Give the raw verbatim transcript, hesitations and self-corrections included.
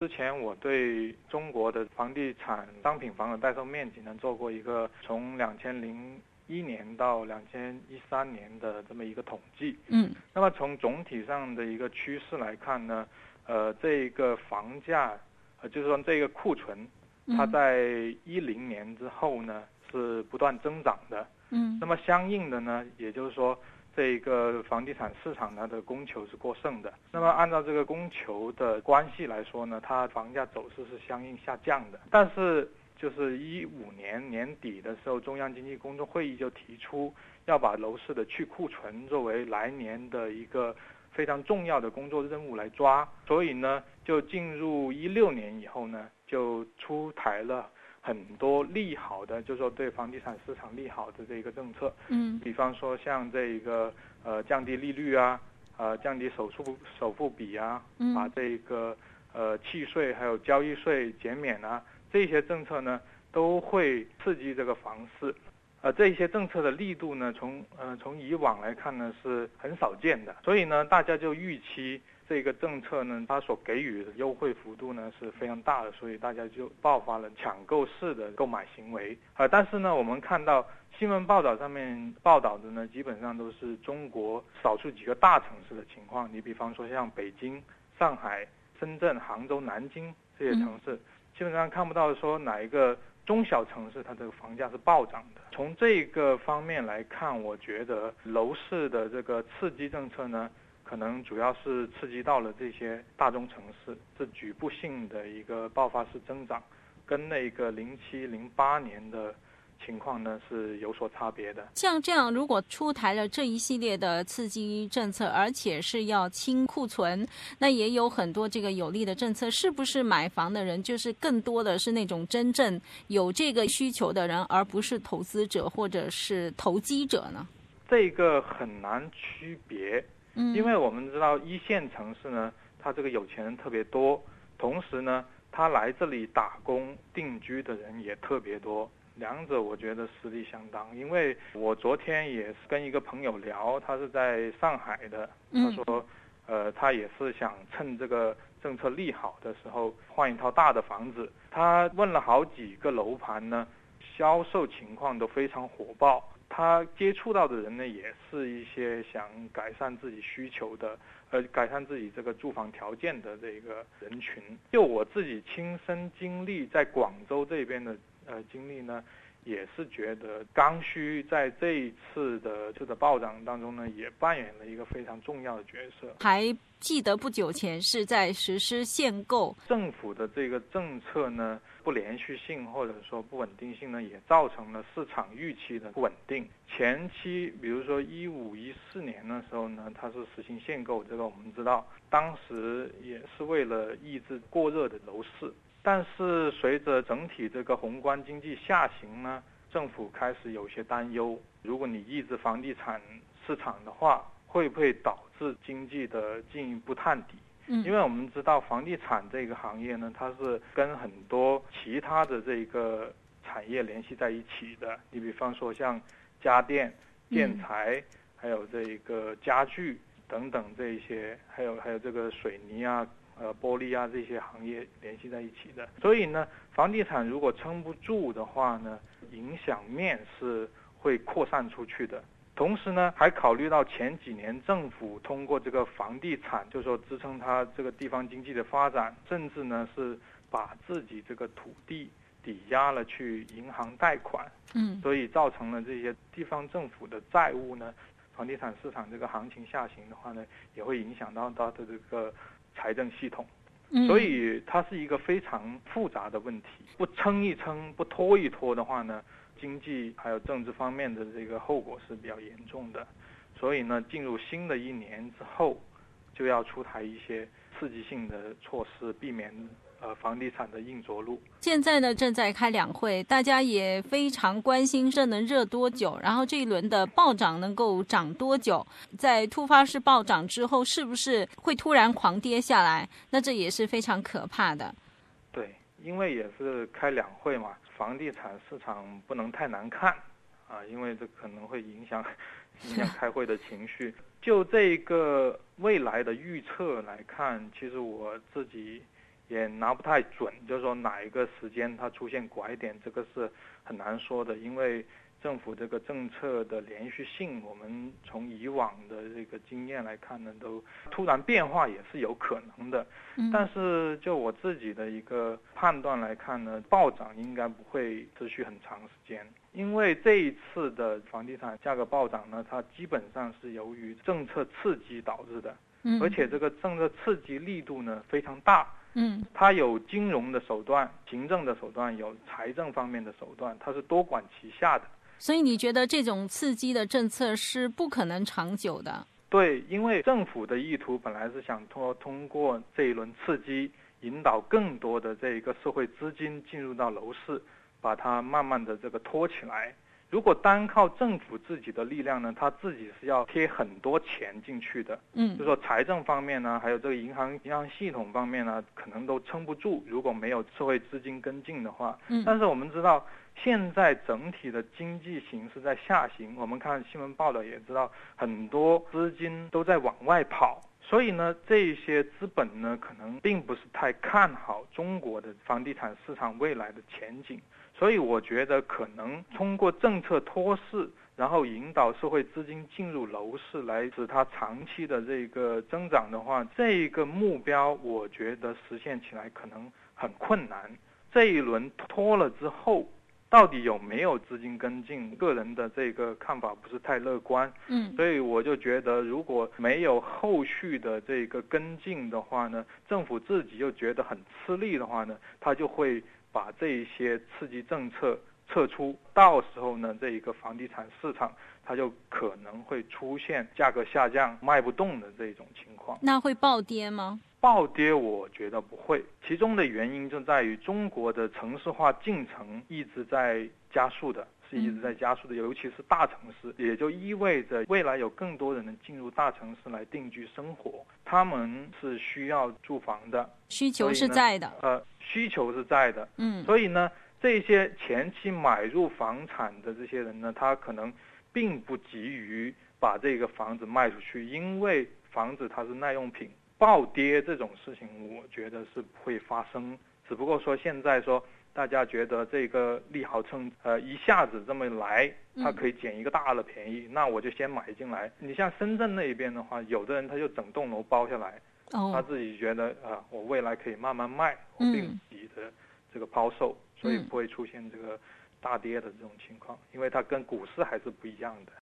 之前我对中国的房地产商品房的待售面积呢做过一个从两千零一年到两千一三年的这么一个统计。 嗯， 那么从总体上的一个趋势来看呢，呃，这个房价，呃，就是说这个库存，它在一零年之后呢是不断增长的。 嗯， 那么相应的呢，也就是说，这个房地产市场它的供求是过剩的。那么按照这个供求的关系来说呢，它房价走势是相应下降的。但是就是一五年年底的时候，中央经济工作会议就提出要把楼市的去库存作为来年的一个非常重要的工作任务来抓。所以呢，就进入一六年以后呢，就出台了很多利好的，就是说对房地产市场利好的这个政策。 嗯， 比方说像这个呃降低利率啊，呃降低首付首付比啊， 嗯， 把这个呃契税还有交易税减免啊，这些政策呢都会刺激这个房市。呃，这些政策的力度呢，从呃从以往来看呢是很少见的，所以呢大家就预期这个政策呢，它所给予的优惠幅度呢是非常大的，所以大家就爆发了抢购式的购买行为。呃，但是呢，我们看到新闻报道上面报道的呢，基本上都是中国少数几个大城市的情况。你比方说像北京、上海、深圳、杭州、南京这些城市，基本上看不到说哪一个中小城市它这个房价是暴涨的。从这个方面来看，我觉得楼市的这个刺激政策呢，可能主要是刺激到了这些大中城市，这局部性的一个爆发式增长，跟那个零七零八年的情况呢是有所差别的。 像这样，如果出台了这一系列的刺激政策，而且是要清库存，那也有很多这个有利的政策，是不是买房的人就是更多的是那种真正有这个需求的人，而不是投资者或者是投机者呢？ 这个很难区别， 嗯， 因为我们知道一线城市呢，它这个有钱人特别多，同时呢，他来这里打工定居的人也特别多。两者我觉得实力相当，因为我昨天也是跟一个朋友聊，他是在上海的，他说，呃，他也是想趁这个政策利好的时候换一套大的房子。他问了好几个楼盘呢，销售情况都非常火爆。他接触到的人呢，也是一些想改善自己需求的，呃，改善自己这个住房条件的这个人群。就我自己亲身经历在广州这边的呃经历呢，也是觉得刚需在这一次的这个暴涨当中呢，也扮演了一个非常重要的角色。 还记得不久前是在实施限购， 政府的这个政策呢，不连续性或者说不稳定性呢，也造成了市场预期的不稳定。前期比如说一五一四年的时候呢，它是实行限购，这个我们知道，当时也是为了抑制过热的楼市。但是随着整体这个宏观经济下行呢，政府开始有些担忧，如果你抑制房地产市场的话，会不会导致经济的进一步探底？ 嗯， 因为我们知道房地产这个行业呢，它是跟很多其他的这个产业联系在一起的。你比方说像家电、建材，嗯、还有这个家具等等这些，还有还有这个水泥啊、呃玻璃啊这些行业联系在一起的。所以呢，房地产如果撑不住的话呢，影响面是会扩散出去的。同时呢，还考虑到前几年政府通过这个房地产，就是说支撑它这个地方经济的发展，甚至呢是把自己这个土地抵押了去银行贷款， 嗯， 所以造成了这些地方政府的债务呢，房地产市场这个行情下行的话呢，也会影响到它的这个财政系统。所以它是一个非常复杂的问题，不撑一撑，不拖一拖的话呢，经济还有政治方面的这个后果是比较严重的。所以呢，进入新的一年之后，就要出台一些刺激性的措施，避免呃房地产的硬着陆。 现在呢正在开两会，大家也非常关心这能热多久，然后这一轮的暴涨能够涨多久，在突发式暴涨之后是不是会突然狂跌下来，那这也是非常可怕的。 对，因为也是开两会嘛，房地产市场不能太难看啊，因为这可能会影响影响开会的情绪。就这个未来的预测来看，其实我自己也拿不太准，就是说哪一个时间它出现拐点，这个是很难说的，因为政府这个政策的连续性，我们从以往的这个经验来看呢，都突然变化也是有可能的。 嗯、 但是就我自己的一个判断来看呢，暴涨应该不会持续很长时间，因为这一次的房地产价格暴涨呢，它基本上是由于政策刺激导致的， 嗯、 而且这个政策刺激力度呢非常大。 嗯， 它有金融的手段、行政的手段，有财政方面的手段，它是多管齐下的。 所以你觉得这种刺激的政策是不可能长久的？ 对，因为政府的意图本来是想通通过这一轮刺激，引导更多的这个社会资金进入到楼市，把它慢慢的这个拖起来。如果单靠政府自己的力量呢，他自己是要贴很多钱进去的， 嗯， 就说财政方面呢，还有这个银行银行系统方面呢，可能都撑不住，如果没有社会资金跟进的话。 嗯， 但是我们知道，现在整体的经济形势在下行，我们看新闻报道也知道，很多资金都在往外跑。所以呢，这些资本呢，可能并不是太看好中国的房地产市场未来的前景。所以我觉得可能通过政策托市，然后引导社会资金进入楼市，来使它长期的这个增长的话，这个目标我觉得实现起来可能很困难。这一轮拖了之后，到底有没有资金跟进，个人的这个看法不是太乐观。 嗯， 所以我就觉得如果没有后续的这个跟进的话呢，政府自己又觉得很吃力的话呢，他就会把这一些刺激政策撤出，到时候呢，这一个房地产市场它就可能会出现价格下降、卖不动的这种情况。 那会暴跌吗？ 暴跌我觉得不会，其中的原因就在于中国的城市化进程一直在加速的，是一直在加速的，尤其是大城市，也就意味着未来有更多人能进入大城市来定居生活，他们是需要住房的， 需求是在的， 呃，需求是在的， 嗯， 所以呢，这些前期买入房产的这些人呢，他可能并不急于把这个房子卖出去，因为房子它是耐用品。暴跌这种事情我觉得是不会发生，只不过说现在说大家觉得这个利好秤呃一下子这么来，它可以捡一个大的便宜，嗯、那我就先买进来。你像深圳那边的话，有的人他就整栋楼包下来， 哦、 他自己觉得啊、呃，我未来可以慢慢卖，我并不急着这个抛售，嗯、所以不会出现这个大跌的这种情况，因为它跟股市还是不一样的。